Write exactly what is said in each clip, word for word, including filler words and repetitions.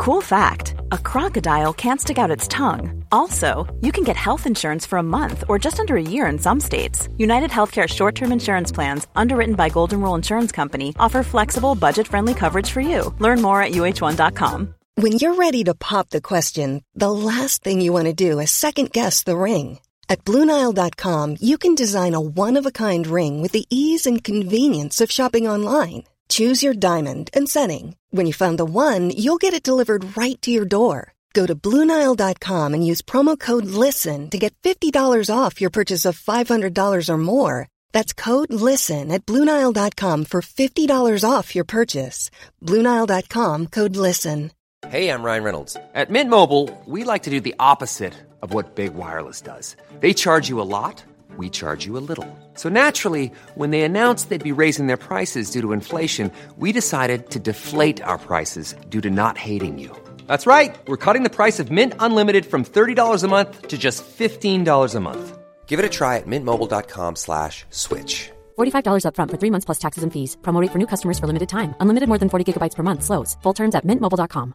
Cool fact, a crocodile can't stick out its tongue. Also, you can get health insurance for a month or just under a year in some states. United Healthcare short-term insurance plans, underwritten by Golden Rule Insurance Company, offer flexible, budget-friendly coverage for you. Learn more at U H one dot com. When you're ready to pop the question, the last thing you want to do is second-guess the ring. At Blue Nile dot com, you can design a one-of-a-kind ring with the ease and convenience of shopping online. Choose your diamond and setting. When you find the one, you'll get it delivered right to your door. Go to Blue Nile dot com and use promo code LISTEN to get fifty dollars off your purchase of five hundred dollars or more. That's code LISTEN at Blue Nile dot com for fifty dollars off your purchase. Blue Nile dot com, code LISTEN. Hey, I'm Ryan Reynolds. At Mint Mobile, we like to do the opposite of what Big Wireless does. They charge you a lot, we charge you a little. So naturally, when they announced they'd be raising their prices due to inflation, we decided to deflate our prices due to not hating you. That's right. We're cutting the price of Mint Unlimited from thirty dollars a month to just fifteen dollars a month. Give it a try at mintmobile.com slash switch. forty-five dollars up front for three months plus taxes and fees. Promo rate for new customers for limited time. Unlimited more than forty gigabytes per month. Slows full terms at mint mobile dot com.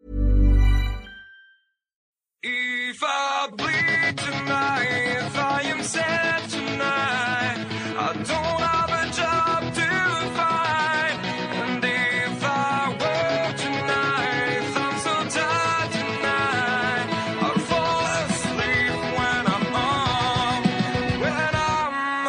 If I bleed tonight, if I am sad tonight, I don't have a job to find. And if I work tonight, I'm so tired tonight, I'll fall asleep when I'm home, when I'm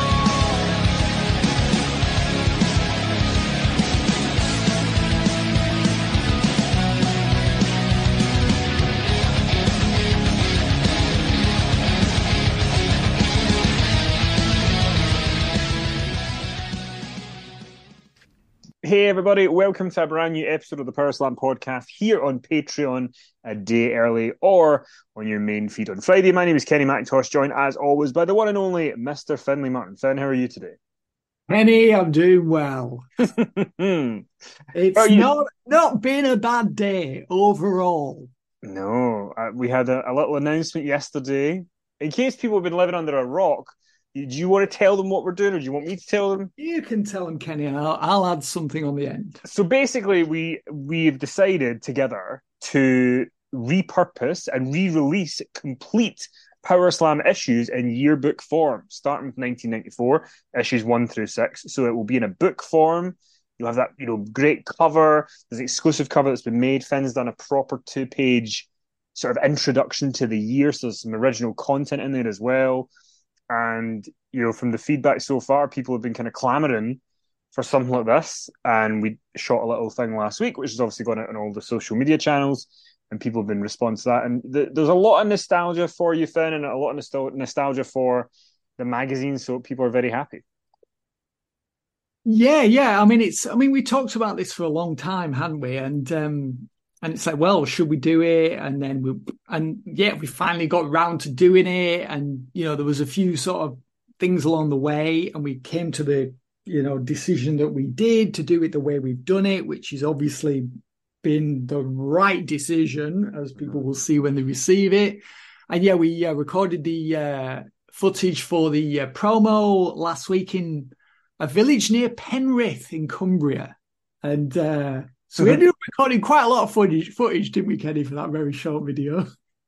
Hey everybody, welcome to a brand new episode of the Power Slam podcast here on Patreon a day early or on your main feed on Friday. My name is Kenny McIntosh, joined as always by the one and only Mister Finley Martin. Finn, how are you today? Kenny, I'm doing well. It's not not been a bad day overall. No, uh, we had a, a little announcement yesterday. In case people have been living under a rock, do you want to tell them what we're doing, or do you want me to tell them? You can tell them, Kenny, and I'll, I'll add something on the end. So basically, we we've decided together to repurpose and re-release complete Power Slam issues in yearbook form, starting with nineteen ninety-four, issues one through six. So it will be in a book form. You'll have that, you know, great cover. There's an exclusive cover that's been made. Finn's done a proper two-page sort of introduction to the year, so there's some original content in there as well. And, you know, from the feedback so far, people have been kind of clamoring for something like this. And we shot a little thing last week, which has obviously gone out on all the social media channels, and people have been responding to that. And th- there's a lot of nostalgia for you, Finn, and a lot of nostal- nostalgia for the magazine. So people are very happy. Yeah, yeah. I mean, it's. I mean, we talked about this for a long time, hadn't we? And um, and it's like, well, should we do it? And then we, and yeah, we finally got around to doing it. And you know, there was a few sort of things along the way, and we came to the you know decision that we did to do it the way we've done it, which is obviously been the right decision, as people will see when they receive it. And yeah, we uh, recorded the uh, footage for the uh, promo last week in a village near Penrith in Cumbria. And uh, so we ended up recording quite a lot of footage, footage, didn't we, Kenny, for that very short video?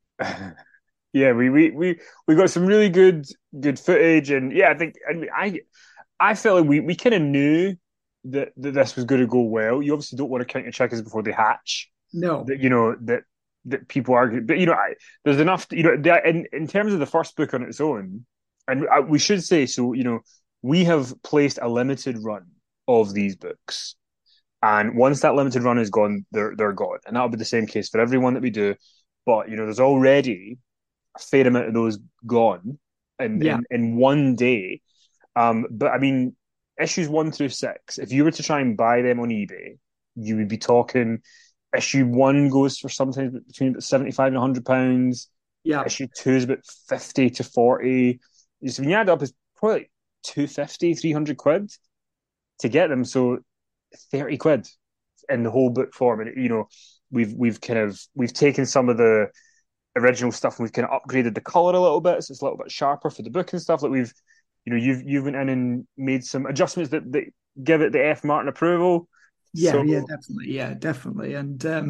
Yeah, we we we we got some really good good footage, and yeah, I think and I I felt like we, we kind of knew that, that this was going to go well. You obviously don't want to count your chickens before they hatch. No, that you know that that people argue, but you know I, there's enough. You know, that in in terms of the first book on its own, and I, we should say so. You know, we have placed a limited run of these books. And once that limited run is gone, they're they're gone. And that'll be the same case for everyone that we do. But, you know, there's already a fair amount of those gone in, yeah. in, in one day. Um, but, I mean, issues one through six, if you were to try and buy them on eBay, you would be talking, issue one goes for sometimes between seventy-five and one hundred pounds. Yeah. Issue two is about fifty to forty. So when you add up, it's probably two hundred fifty, three hundred quid to get them. So thirty quid in the whole book form. And, you know, we've we've kind of, we've taken some of the original stuff and we've kind of upgraded the colour a little bit. So it's a little bit sharper for the book and stuff. Like we've, you know, you've, you've went in and made some adjustments that, that give it the F Martin approval. Yeah, so, yeah, definitely. Yeah, definitely. And, um,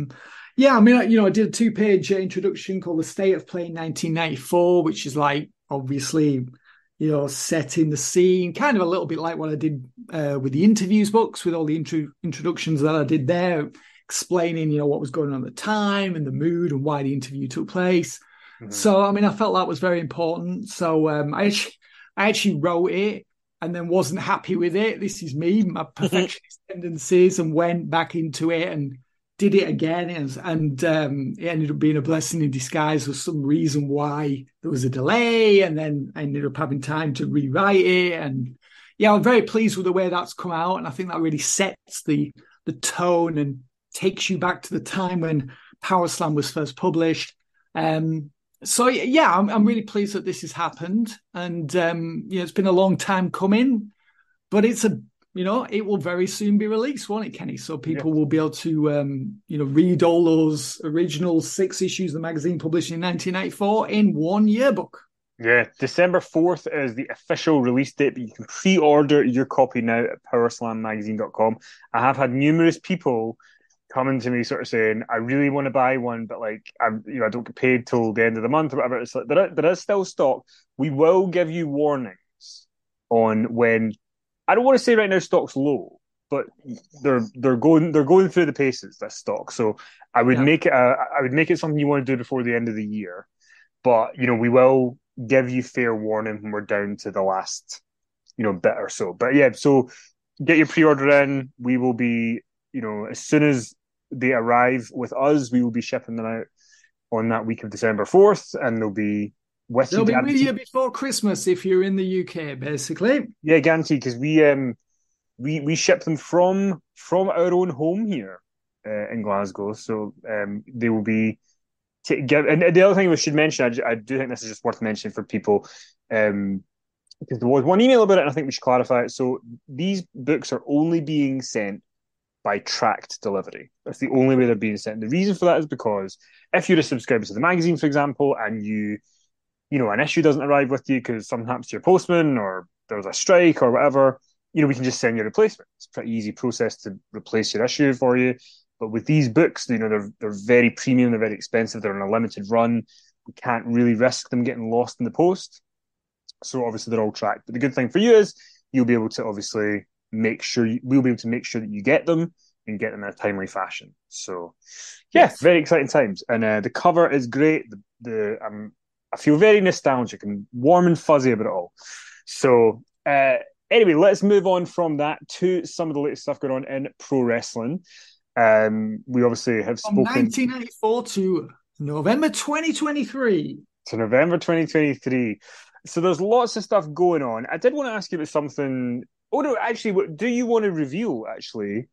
Yeah, I mean, you know, I did a two-page introduction called "The State of Play in nineteen ninety-four," which is like obviously, you know, setting the scene, kind of a little bit like what I did uh, with the interviews books, with all the intro- introductions that I did there, explaining, you know, what was going on at the time and the mood and why the interview took place. Mm-hmm. So, I mean, I felt that was very important. So, um, I actually, I actually wrote it and then wasn't happy with it. This is me, my perfectionist tendencies, and went back into it and did it again, and, and um, it ended up being a blessing in disguise. There was some reason why there was a delay, and then I ended up having time to rewrite it. And yeah, I'm very pleased with the way that's come out, and I think that really sets the the tone and takes you back to the time when Power Slam was first published. Um, so yeah, I'm, I'm really pleased that this has happened, and um, you know, it's been a long time coming, but it's a You know, it will very soon be released, won't it, Kenny? So people yeah. will be able to, um, you know, read all those original six issues of the magazine published in nineteen ninety-four in one yearbook. Yeah, December fourth is the official release date, but you can pre-order your copy now at power slam magazine dot com. I have had numerous people coming to me sort of saying, I really want to buy one, but like, I'm, you know, I don't get paid till the end of the month or whatever. It's like, there, there is still stock. We will give you warnings on when... I don't want to say right now stock's low, but they're they're going they're going through the paces, this stock. So I would yeah. make it a, I would make it something you want to do before the end of the year. But you know, we will give you fair warning when we're down to the last, you know, bit or so. But yeah, so get your pre-order in. We will be, you know, as soon as they arrive with us, we will be shipping them out on that week of December fourth, and they'll be with They'll you. be with you before Christmas if you're in the U K, basically. Yeah, guaranteed, because we um we we ship them from from our own home here uh, in Glasgow, so um they will be to give. And the other thing we should mention, I, I do think this is just worth mentioning for people, um because there was one email about it, and I think we should clarify it. So these books are only being sent by tracked delivery. That's the only way they're being sent. The reason for that is because if you're a subscriber to the magazine, for example, and you you know, an issue doesn't arrive with you because something happens to your postman or there's a strike or whatever, you know, we can just send you a replacement. It's a pretty easy process to replace your issue for you. But with these books, you know, they're they're very premium, they're very expensive, they're on a limited run. We can't really risk them getting lost in the post. So obviously they're all tracked. But the good thing for you is you'll be able to obviously make sure, you, we'll be able to make sure that you get them and get them in a timely fashion. So yeah, yes. Very exciting times. And uh, the cover is great. The, the um, I feel very nostalgic and warm and fuzzy about it all. So uh, anyway, let's move on from that to some of the latest stuff going on in pro wrestling. Um, we obviously have spoken... From nineteen ninety-four to November twenty twenty-three. To November twenty twenty-three. So there's lots of stuff going on. I did want to ask you about something... Oh, no, actually, do you want to reveal, actually,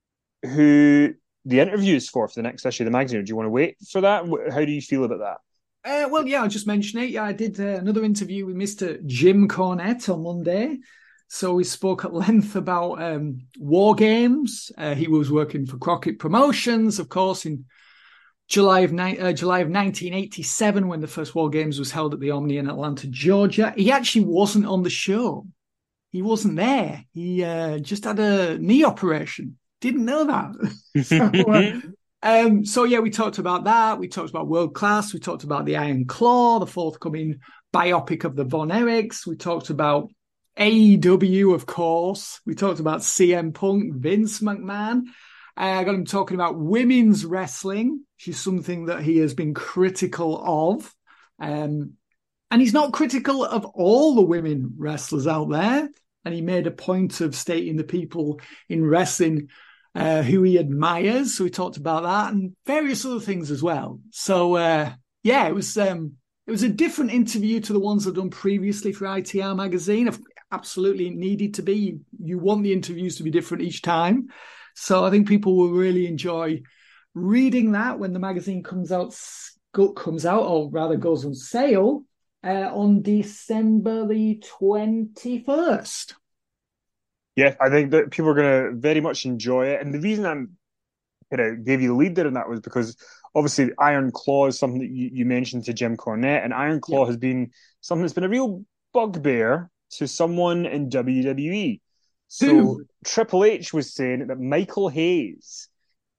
who the interview is for for the next issue of the magazine? Or do you want to wait for that? How do you feel about that? Uh, well, yeah, I'll just mention it. Yeah, I did uh, another interview with Mister Jim Cornette on Monday. So we spoke at length about um, War Games. Uh, he was working for Crockett Promotions, of course, in July of ni- uh, July of nineteen eighty-seven, when the first War Games was held at the Omni in Atlanta, Georgia. He actually wasn't on the show. He wasn't there. He uh, just had a knee operation. Didn't know that. so, uh, Um, so, yeah, we talked about that. We talked about World Class. We talked about the Iron Claw, the forthcoming biopic of the Von Erichs. We talked about A E W, of course. We talked about C M Punk, Vince McMahon. Uh, I got him talking about women's wrestling, which is something that he has been critical of. Um, and he's not critical of all the women wrestlers out there. And he made a point of stating the people in wrestling Uh, who he admires. So we talked about that and various other things as well. So uh, yeah, it was um, it was a different interview to the ones I've done previously for I T R magazine. Absolutely needed to be. You want the interviews to be different each time. So I think people will really enjoy reading that when the magazine comes out, comes out, or rather goes on sale uh, on December the twenty-first. Yeah, I think that people are going to very much enjoy it. And the reason I'm kind of gave you the lead there in that was because obviously Iron Claw is something that you, you mentioned to Jim Cornette, and Iron Claw yeah. has been something that's been a real bugbear to someone in W W E. So Ooh. Triple H was saying that Michael Hayes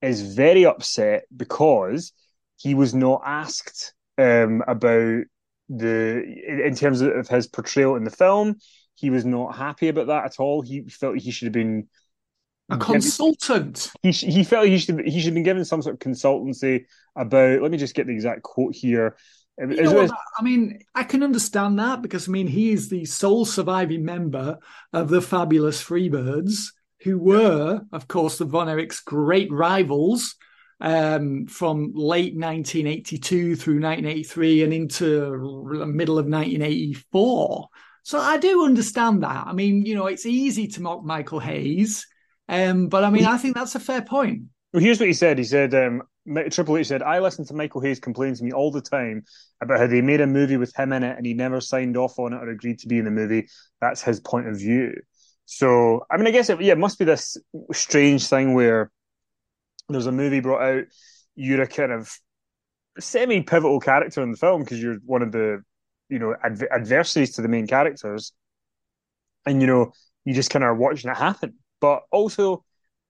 is very upset because he was not asked um, about the in terms of his portrayal in the film. He was not happy about that at all. He felt he should have been a given, consultant. He he felt he should he should have been given some sort of consultancy about. Let me just get the exact quote here. You know what, I mean, I can understand that because I mean he is the sole surviving member of the Fabulous Freebirds, who were, of course, the Von Erichs' great rivals um, from late nineteen eighty-two through nineteen eighty-three and into the middle of nineteen eighty-four. So I do understand that. I mean, you know, it's easy to mock Michael Hayes, um, but I mean, I think that's a fair point. Well, here's what he said. He said, um, Triple H said, I listen to Michael Hayes complain to me all the time about how they made a movie with him in it and he never signed off on it or agreed to be in the movie. That's his point of view. So, I mean, I guess it, yeah, it must be this strange thing where there's a movie brought out, you're a kind of semi-pivotal character in the film because you're one of the, you know, adv- adversaries to the main characters. And, you know, you just kind of watching it happen. But also,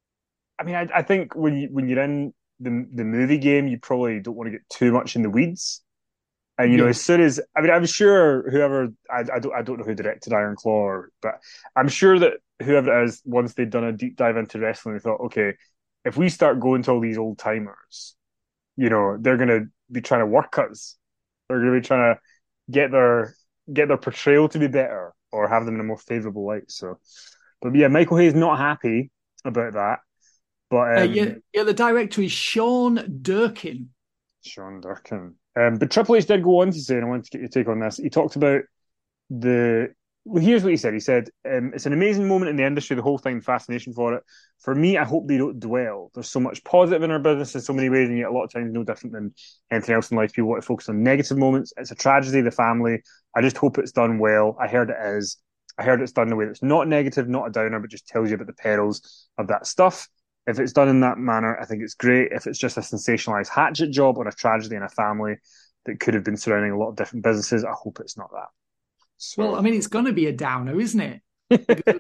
I mean, I, I think when you when you're in the the movie game, you probably don't want to get too much in the weeds. And you yeah. know, as soon as I mean, I'm sure whoever I, I don't I don't know who directed Iron Claw, but I'm sure that whoever it is, once they'd done a deep dive into wrestling, they thought, okay, if we start going to all these old timers, you know, they're going to be trying to work us. They're going to be trying to get their get their portrayal to be better or have them in a more favorable light. So, but yeah, Michael Hayes not happy about that. But, um, uh, yeah, yeah, the director is Sean Durkin. Sean Durkin. Um, but Triple H did go on to say, and I wanted to get your take on this, he talked about the... Well, here's what he said. He said, um, it's an amazing moment in the industry, the whole thing, fascination for it. For me, I hope they don't dwell. There's so much positive in our business in so many ways, and yet a lot of times no different than anything else in life. People want to focus on negative moments. It's a tragedy, the family. I just hope it's done well. I heard it is. I heard it's done in a way that's not negative, not a downer, but just tells you about the perils of that stuff. If it's done in that manner, I think it's great. If it's just a sensationalized hatchet job on a tragedy in a family that could have been surrounding a lot of different businesses, I hope it's not that. So. Well, I mean, it's going to be a downer, isn't it? Because,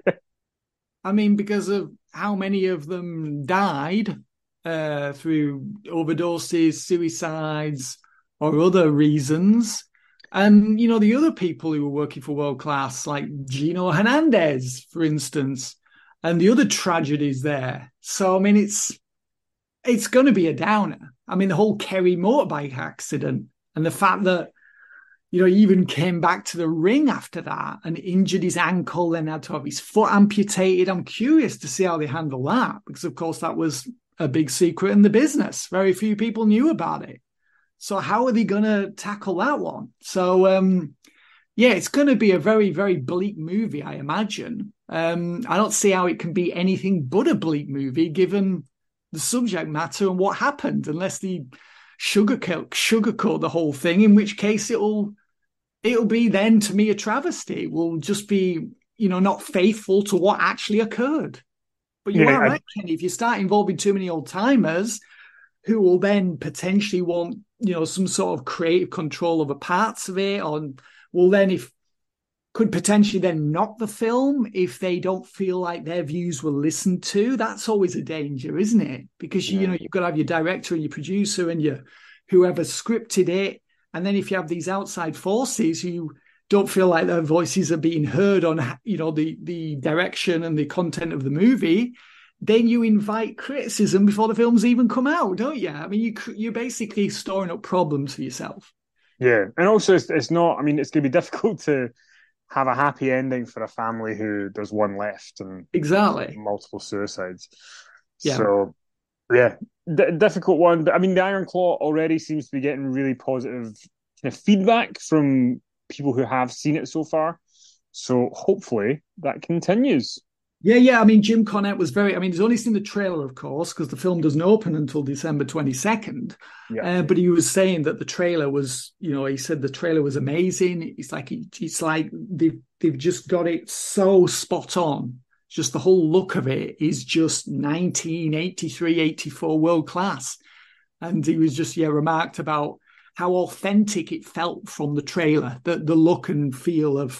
I mean, because of how many of them died uh, through overdoses, suicides, or other reasons. And, you know, the other people who were working for World Class, like Gino Hernandez, for instance, and the other tragedies there. So, I mean, it's it's going to be a downer. I mean, the whole Kerry motorbike accident and the fact that, you know, he even came back to the ring after that and injured his ankle and had to have his foot amputated. I'm curious to see how they handle that because, of course, that was a big secret in the business. Very few people knew about it. So how are they going to tackle that one? So, um, yeah, it's going to be a very, very bleak movie, I imagine. Um, I don't see how it can be anything but a bleak movie given the subject matter and what happened, unless they sugarcoat, sugarcoat the whole thing, in which case it'll it'll be then, to me, a travesty. It will just be, you know, not faithful to what actually occurred. But you yeah, are right, I... Kenny. If you start involving too many old-timers who will then potentially want, you know, some sort of creative control over parts of it, or will then, if could potentially then knock the film if they don't feel like their views were listened to. That's always a danger, isn't it? Because, yeah. you know, you've got to have your director and your producer and your whoever scripted it. And then if you have these outside forces who don't feel like their voices are being heard on, you know, the, the direction and the content of the movie, then you invite criticism before the film's even come out, don't you? I mean, you, you're basically storing up problems for yourself. Yeah. And also it's, it's not, I mean, it's going to be difficult to have a happy ending for a family who there's one left and exactly multiple suicides. Yeah. So, yeah, D- difficult one. But I mean, the Iron Claw already seems to be getting really positive kind of feedback from people who have seen it so far. So hopefully that continues. Yeah, yeah. I mean, Jim Cornette was very, I mean, he's only seen the trailer, of course, because the film doesn't open until December twenty-second. Yeah. Uh, but he was saying that the trailer was, you know, he said the trailer was amazing. It's like, it's like they've, they've just got it so spot on. Just the whole look of it is just nineteen eighty-three, eighty-four world class. And he was just, yeah, remarked about how authentic it felt from the trailer, the, the look and feel of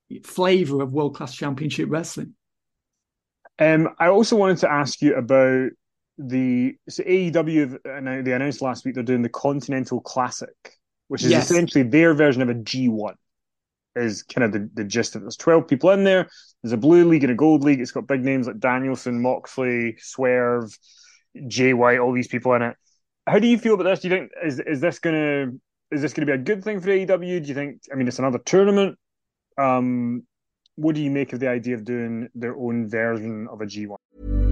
flavor of world class championship wrestling. Um, I also wanted to ask you about the so A E W, and they announced last week they're doing the Continental Classic, which is Yes. essentially their version of a G one. Is kind of the, the gist of it. There's twelve people in there. There's a blue league and a gold league. It's got big names like Danielson, Moxley, Swerve, Jay White, all these people in it. How do you feel about this? Do you think is is this gonna is this gonna be a good thing for A E W? Do you think? I mean, it's another tournament. Um, what do you make of the idea of doing their own version of a G one?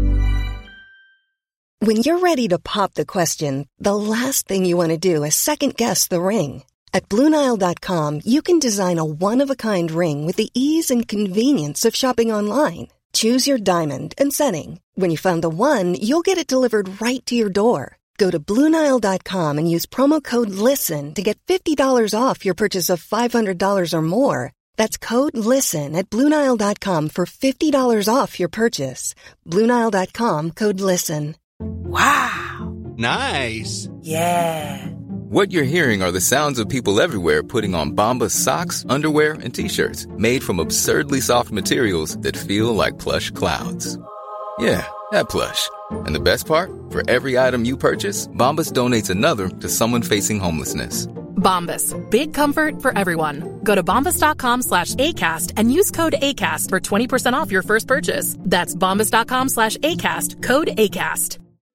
When you're ready to pop the question, the last thing you want to do is second guess the ring. At Blue Nile dot com, you can design a one-of-a-kind ring with the ease and convenience of shopping online. Choose your diamond and setting. When you find the one, you'll get it delivered right to your door. Go to Blue Nile dot com and use promo code LISTEN to get fifty dollars off your purchase of five hundred dollars or more. That's code LISTEN at Blue Nile dot com for fifty dollars off your purchase. Blue Nile dot com, code LISTEN. Wow. Nice. Yeah. What you're hearing are the sounds of people everywhere putting on Bombas socks, underwear, and T-shirts made from absurdly soft materials that feel like plush clouds. Yeah, that plush. And the best part? For every item you purchase, Bombas donates another to someone facing homelessness. Bombas. Big comfort for everyone. Go to bombas dot com slash ACAST and use code ACAST for twenty percent off your first purchase. That's bombas dot com slash ACAST. Code ACAST.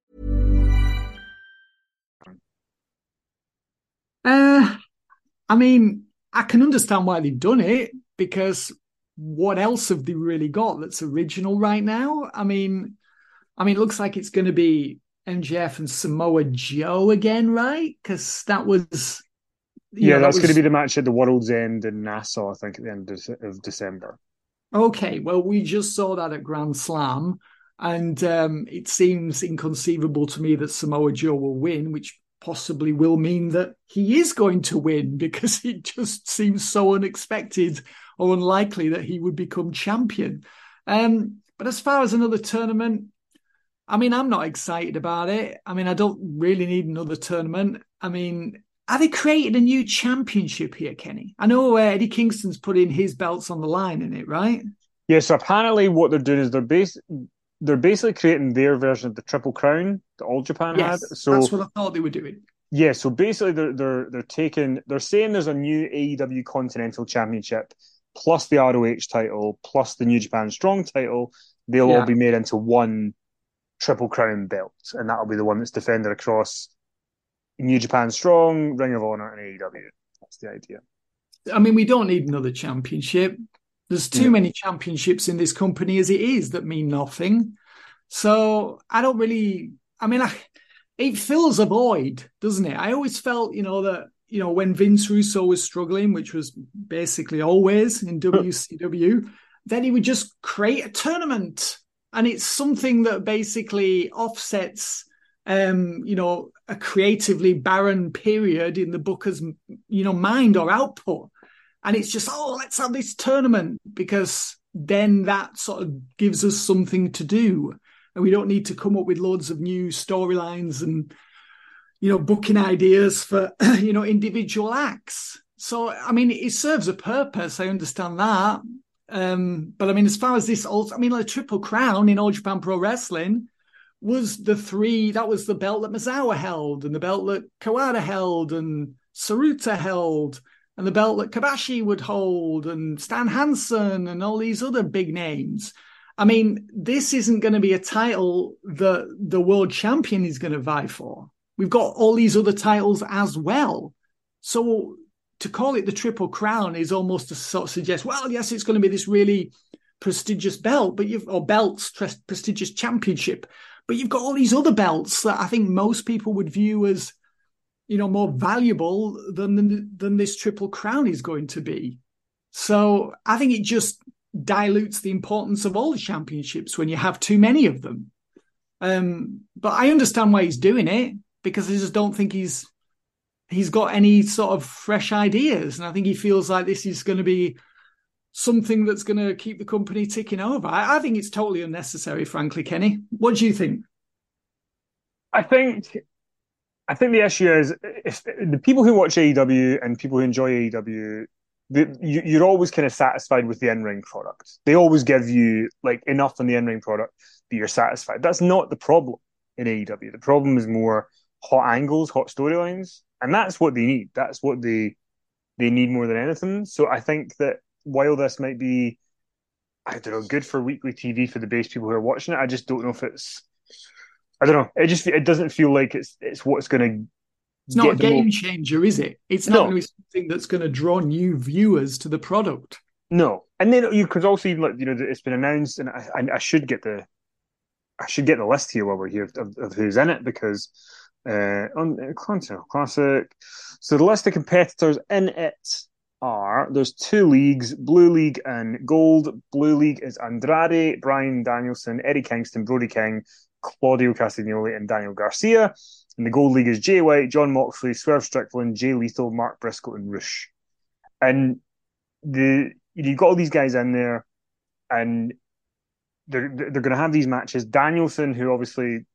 Uh, I mean, I can understand why they've done it, because what else have they really got that's original right now? I mean, I mean, it looks like it's going to be M J F and Samoa Joe again, right? Because that was, yeah, know, that's that going was... to be the match at the World's End in Nassau, I think, at the end of December. Okay, well, we just saw that at Grand Slam, and um, it seems inconceivable to me that Samoa Joe will win, which possibly will mean that he is going to win, because it just seems so unexpected or unlikely that he would become champion. Um, but as far as another tournament, I mean, I'm not excited about it. I mean, I don't really need another tournament. I mean, are they creating a new championship here, Kenny? I know uh, Eddie Kingston's putting his belts on the line in it, right? Yeah, so apparently what they're doing is they're bas- they're basically creating their version of the Triple Crown that All Japan yes, had. So that's what I thought they were doing. Yeah, so basically they're they're they're taking they're saying there's a new A E W Continental Championship plus the R O H title plus the New Japan Strong title. They'll Yeah. all be made into one Triple Crown belt, and that'll be the one that's defended across New Japan Strong, Ring of Honor, and A E W. That's the idea. I mean, we don't need another championship. There's too Yeah. many championships in this company as it is that mean nothing. So I don't really, I mean, I, it fills a void, doesn't it? I always felt, you know, that, you know, when Vince Russo was struggling, which was basically always in W C W, then he would just create a tournament. And it's something that basically offsets, um, you know, a creatively barren period in the booker's, you know, mind or output. And it's just, oh, let's have this tournament, because then that sort of gives us something to do. And we don't need to come up with loads of new storylines and, you know, booking ideas for, you know, individual acts. So, I mean, it serves a purpose. I understand that. Um, but I mean, as far as this, also, I mean, like Triple Crown in All Japan Pro Wrestling was the three, that was the belt that Misawa held, and the belt that Kawada held, and Saruta held, and the belt that Kabashi would hold, and Stan Hansen, and all these other big names. I mean, this isn't going to be a title that the world champion is going to vie for. We've got all these other titles as well. So to call it the Triple Crown is almost to sort of suggest, well, yes, it's going to be this really prestigious belt, but you've, or belts, pre- prestigious championship, but you've got all these other belts that I think most people would view as, you know, more valuable than, than, than this Triple Crown is going to be. So I think it just dilutes the importance of all the championships when you have too many of them. Um, but I understand why he's doing it, because I just don't think he's he's got any sort of fresh ideas. And I think he feels like this is going to be something that's going to keep the company ticking over. I, I think it's totally unnecessary, frankly, Kenny. What do you think? I think I think the issue is if the people who watch A E W and people who enjoy A E W, the, you, you're always kind of satisfied with the in-ring product. They always give you like enough on the in-ring product that you're satisfied. That's not the problem. in A E W. The problem is more hot angles, hot storylines, and that's what they need. That's what they they need more than anything. So I think that while this might be, I don't know, good for weekly T V for the base people who are watching it, I just don't know if it's. I don't know. It just it doesn't feel like it's it's what's going to. It's not a game changer, is it? It's not No. going to be something that's going to draw new viewers to the product. No, and then you could also even like you know it's been announced, and I, I, I should get the, I should get the list here while we're here of, of who's in it because uh, on uh, Continental Classic, so the list of competitors in it are there's two leagues, Blue League and Gold. Blue League is Andrade, Bryan Danielson, Eddie Kingston, Brody King, Claudio Castagnoli, and Daniel Garcia. And the Gold League is Jay White, John Moxley, Swerve Strickland, Jay Lethal, Mark Briscoe, and Rush. And the you've got all these guys in there, and they're they're going to have these matches. Danielson, who obviously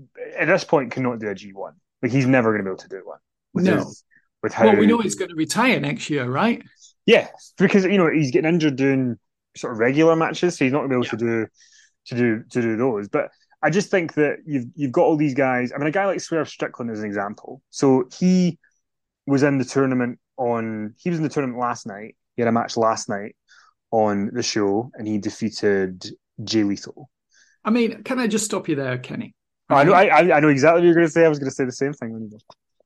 at this point cannot do a G one, like he's never going to be able to do one. With No. his, with how Well, we know he's going to retire next year, right? yeah, because you know he's getting injured doing sort of regular matches, so he's not going to be able Yeah. to do to do to do those. But I just think that you've you've got all these guys. I mean, a guy like Swerve Strickland is an example. So he was in the tournament on. He was in the tournament last night. He had a match last night on the show, and he defeated Jay Lethal. I mean, can I just stop you there, Kenny? I know. I I know exactly what you're going to say. I was going to say the same thing when you did.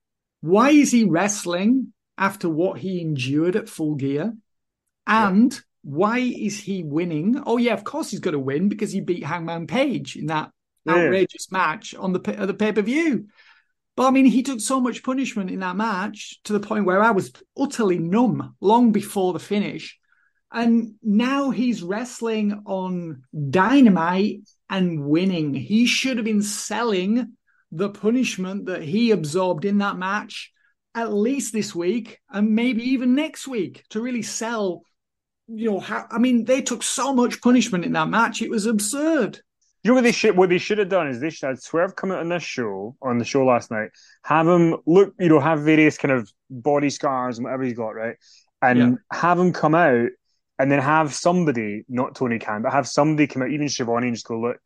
Why is he wrestling after what he endured at Full Gear? And yeah. why is he winning? Oh, yeah, of course he's got to win because he beat Hangman Page in that yeah. outrageous match on the, uh, the pay-per-view. But, I mean, he took so much punishment in that match to the point where I was utterly numb long before the finish. And now he's wrestling on Dynamite and winning. He should have been selling the punishment that he absorbed in that match at least this week and maybe even next week to really sell, you know, how, I mean, they took so much punishment in that match. It was absurd. You know what they should what they should have done is they should have Swerve come out on this show, on the show last night, have him look, you know, have various kind of body scars and whatever he's got, right? And yeah. have him come out and then have somebody, not Tony Khan, but have somebody come out, even Shivani, and just go, look,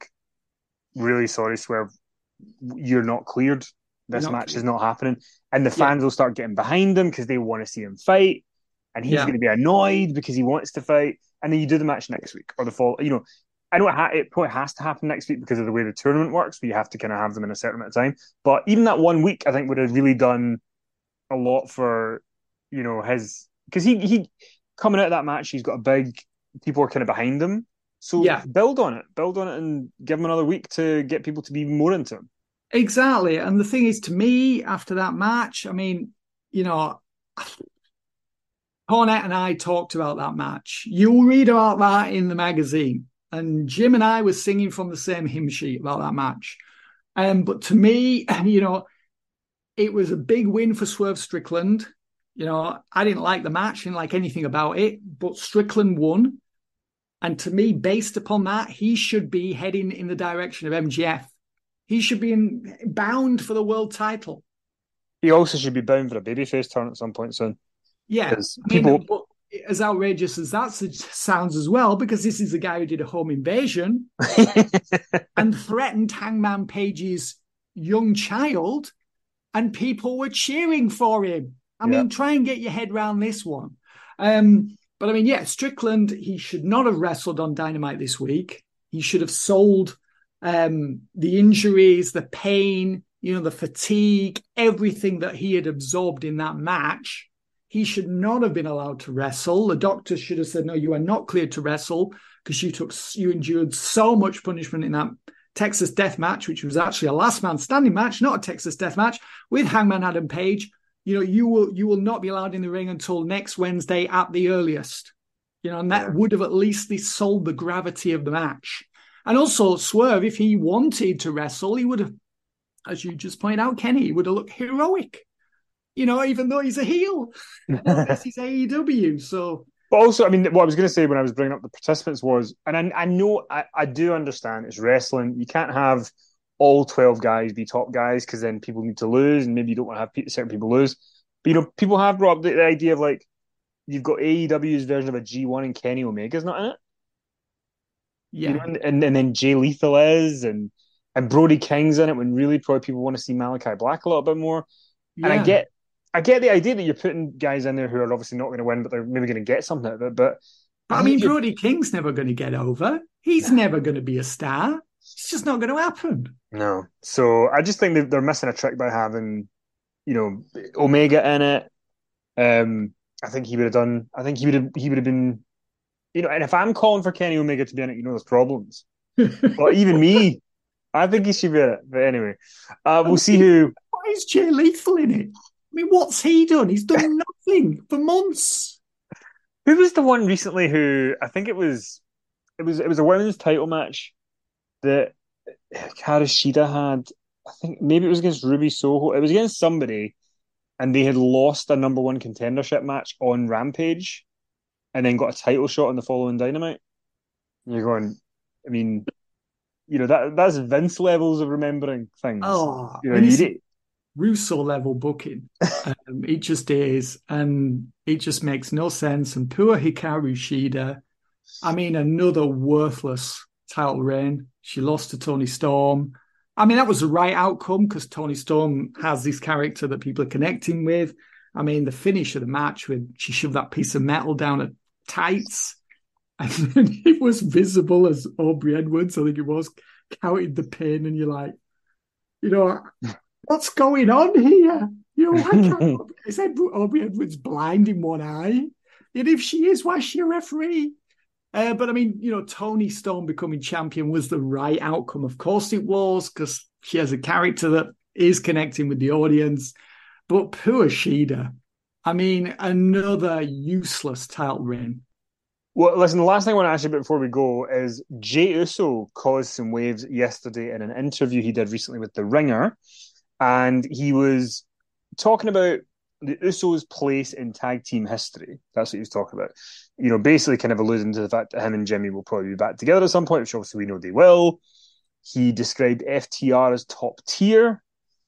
really sorry, Swerve, you're not cleared. This not match cleared. is not happening. And the fans yeah. will start getting behind him because they want to see him fight. And he's yeah. going to be annoyed because he wants to fight. And then you do the match next week or the fall, you know. I know it, ha- it probably has to happen next week because of the way the tournament works, but you have to kind of have them in a certain amount of time. But even that one week, I think, would have really done a lot for, you know, his... Because he, he, coming out of that match, he's got a big... People are kind of behind him. So yeah. build on it. Build on it and give him another week to get people to be even more into him. Exactly. And the thing is, to me, after that match, I mean, you know... Cornette and I talked about that match. You'll read about that in the magazine. And Jim and I were singing from the same hymn sheet about that match. Um, but to me, you know, it was a big win for Swerve Strickland. You know, I didn't like the match, didn't like anything about it, but Strickland won. And to me, based upon that, he should be heading in the direction of M J F. He should be in, bound for the world title. He also should be bound for a babyface turn at some point soon. Yeah. I people... mean, but as outrageous as that sounds as well, because this is the guy who did a home invasion and threatened Hangman Page's young child, and people were cheering for him. I yeah. mean, try and get your head around this one. Um, but I mean, yeah, Strickland, he should not have wrestled on Dynamite this week. He should have sold um, the injuries, the pain, you know, the fatigue, everything that he had absorbed in that match. He should not have been allowed to wrestle. The doctor should have said, no, you are not cleared to wrestle because you took, you endured so much punishment in that Texas death match, which was actually a last man standing match, not a Texas death match with Hangman Adam Page. You know, you will, you will not be allowed in the ring until next Wednesday at the earliest, you know, and that yeah. would have at least sold the gravity of the match. And also Swerve, if he wanted to wrestle, he would have, as you just pointed out, Kenny, he would have looked heroic. You know, even though he's a heel, well, this is A E W. So, but also, I mean, what I was going to say when I was bringing up the participants was, and I, I know, I, I do understand it's wrestling. You can't have all twelve guys be top guys because then people need to lose, and maybe you don't want to have certain people lose. But you know, people have brought up the, the idea of like you've got A E W's version of a G one and Kenny Omega's not in it. Yeah, you know, and, and and then Jay Lethal is, and and Brody King's in it when really probably people want to see Malachi Black a little bit more. Yeah. And I get I get the idea that you're putting guys in there who are obviously not going to win, but they're maybe going to get something out of it. But, but I mean, Brody King's never going to get over. He's yeah. never going to be a star. It's just not going to happen. No. So I just think they're missing a trick by having, you know, Omega in it. Um, I think he would have done. I think he would have. He would have been. You know, and if I'm calling for Kenny Omega to be in it, you know, there's problems. But even me, I think he should be in it. But anyway, uh, we'll see who. Why is Jay Lethal in it? I mean, what's he done? He's done nothing for months. Who was the one recently who I think it was? It was. It was a women's title match that Hikaru Shida had. I think maybe it was against Ruby Soho. It was against somebody, and they had lost a number one contendership match on Rampage, and then got a title shot on the following Dynamite. And you're going, I mean, you know that that's Vince levels of remembering things. Oh, you know, you did. Russo level booking. um, it just is, and it just makes no sense. And poor Hikaru Shida. I mean, another worthless title reign. She lost to Toni Storm. I mean, that was the right outcome because Toni Storm has this character that people are connecting with. I mean, the finish of the match with she shoved that piece of metal down her tights, and then it was visible as Aubrey Edwards, I think it was, counted the pin, and you're like, you know, what's going on here? You know, why can't is Aubrey Edwards blind in one eye? And if she is, why is she a referee? Uh, but I mean, you know, Toni Storm becoming champion was the right outcome. Of course it was, because she has a character that is connecting with the audience. But poor Shida. I mean, another useless title reign. Well, listen, the last thing I want to ask you about before we go is Jey Uso caused some waves yesterday in an interview he did recently with The Ringer. And he was talking about the Usos' place in tag team history. That's what he was talking about. You know, basically kind of alluding to the fact that him and Jimmy will probably be back together at some point, which obviously we know they will. He described F T R as top tier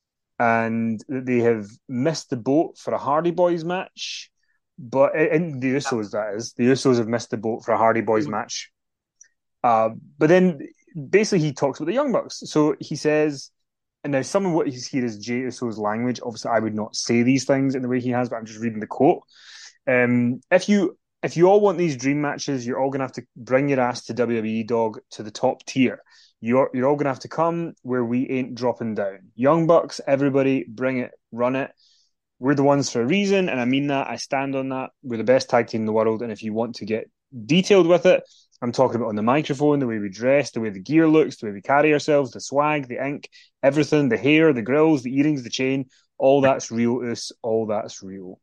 and that they have missed the boat for a Hardy Boys match. But in the Usos, that is. The Usos have missed the boat for a Hardy Boys match. Uh, but then basically he talks about the Young Bucks. So he says, and now some of what he's here is Jey Uso's language. Obviously, I would not say these things in the way he has, but I'm just reading the quote. Um, if you if you all want these dream matches, you're all going to have to bring your ass to W W E, dog, to the top tier. You're you're all going to have to come where we ain't dropping down. Young Bucks, everybody, bring it, run it. We're the ones for a reason, and I mean that. I stand on that. We're the best tag team in the world, and if you want to get detailed with it, I'm talking about on the microphone, the way we dress, the way the gear looks, the way we carry ourselves, the swag, the ink, everything, the hair, the grills, the earrings, the chain, all that's real, Us, all that's real.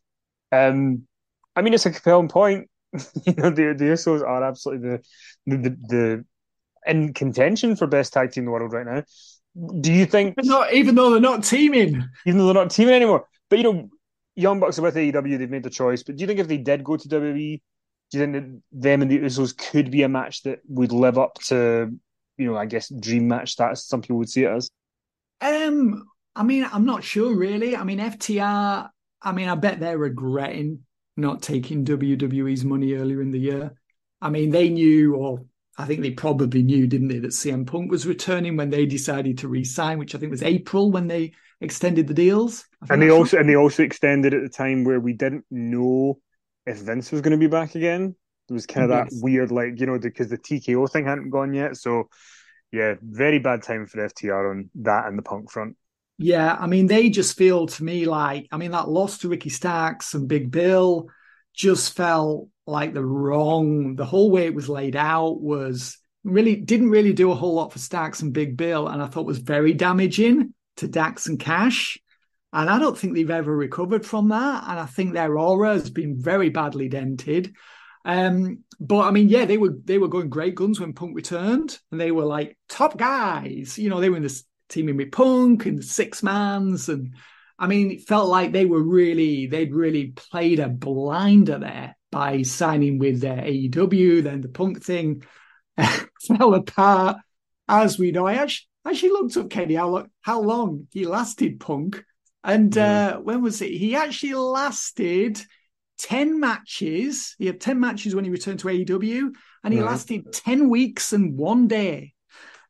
Um, I mean, it's a compelling point. You know, the, the Usos are absolutely the, the, the, the in contention for best tag team in the world right now. Do you think... Not, even though they're not teaming. Even though they're not teaming anymore. But, you know, Young Bucks are with A E W, they've made the choice. But do you think if they did go to W W E, do you think that them and the Usos could be a match that would live up to, you know, I guess, dream match status, some people would see it as? Um, I mean, I'm not sure, really. I mean, F T R, I mean, I bet they're regretting not taking W W E's money earlier in the year. I mean, they knew, or I think they probably knew, didn't they, that C M Punk was returning when they decided to re-sign, which I think was April when they extended the deals. And they also and they also extended at the time where we didn't know if Vince was going to be back again. There was kind of yes. that weird, like, you know, because the T K O thing hadn't gone yet. So, yeah, very bad time for F T R on that and the Punk front. Yeah, I mean, they just feel to me like, I mean, that loss to Ricky Starks and Big Bill just felt like the wrong, the whole way it was laid out was really, didn't really do a whole lot for Starks and Big Bill. And I thought was very damaging to Dax and Cash. And I don't think they've ever recovered from that. And I think their aura has been very badly dented. Um, but I mean, yeah, they were they were going great guns when Punk returned, and they were like top guys. You know, they were in this teaming with Punk and the six mans, and I mean, it felt like they were really they'd really played a blinder there by signing with their A E W. Then the Punk thing fell apart, as we know. I actually, actually looked up Kenny how how long he lasted, Punk. And uh, when was it? He actually lasted ten matches. He had ten matches when he returned to A E W, and he yeah. lasted ten weeks and one day.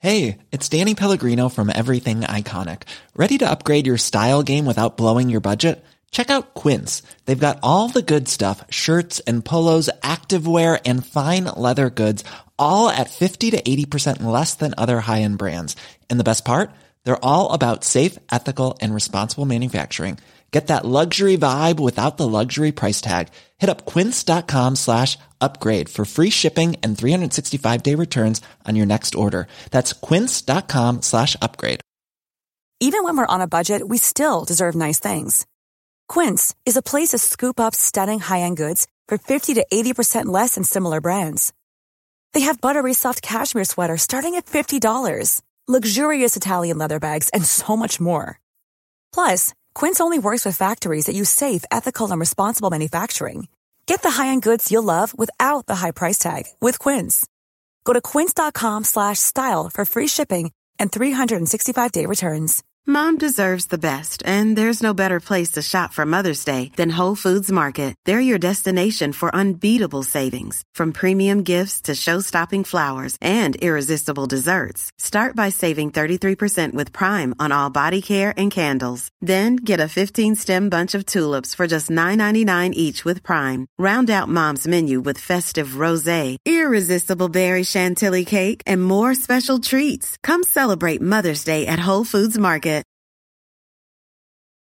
Hey, it's Danny Pellegrino from Everything Iconic. Ready to upgrade your style game without blowing your budget? Check out Quince. They've got all the good stuff, shirts and polos, activewear, and fine leather goods, all at fifty to eighty percent less than other high-end brands. And the best part? They're all about safe, ethical, and responsible manufacturing. Get that luxury vibe without the luxury price tag. Hit up quince.com slash upgrade for free shipping and three sixty-five day returns on your next order. That's quince.com slash upgrade. Even when we're on a budget, we still deserve nice things. Quince is a place to scoop up stunning high-end goods for fifty to eighty percent less than similar brands. They have buttery soft cashmere sweaters starting at fifty dollars, luxurious Italian leather bags, and so much more. Plus, Quince only works with factories that use safe, ethical, and responsible manufacturing. Get the high-end goods you'll love without the high price tag with Quince. Go to quince.com slash style for free shipping and three sixty-five day returns. Mom deserves the best, and there's no better place to shop for Mother's Day than Whole Foods Market. They're your destination for unbeatable savings, from premium gifts to show-stopping flowers and irresistible desserts. Start by saving thirty-three percent with Prime on all body care and candles. Then get a fifteen stem bunch of tulips for just nine ninety-nine each with Prime. Round out Mom's menu with festive rosé, irresistible berry chantilly cake, and more special treats. Come celebrate Mother's Day at Whole Foods Market.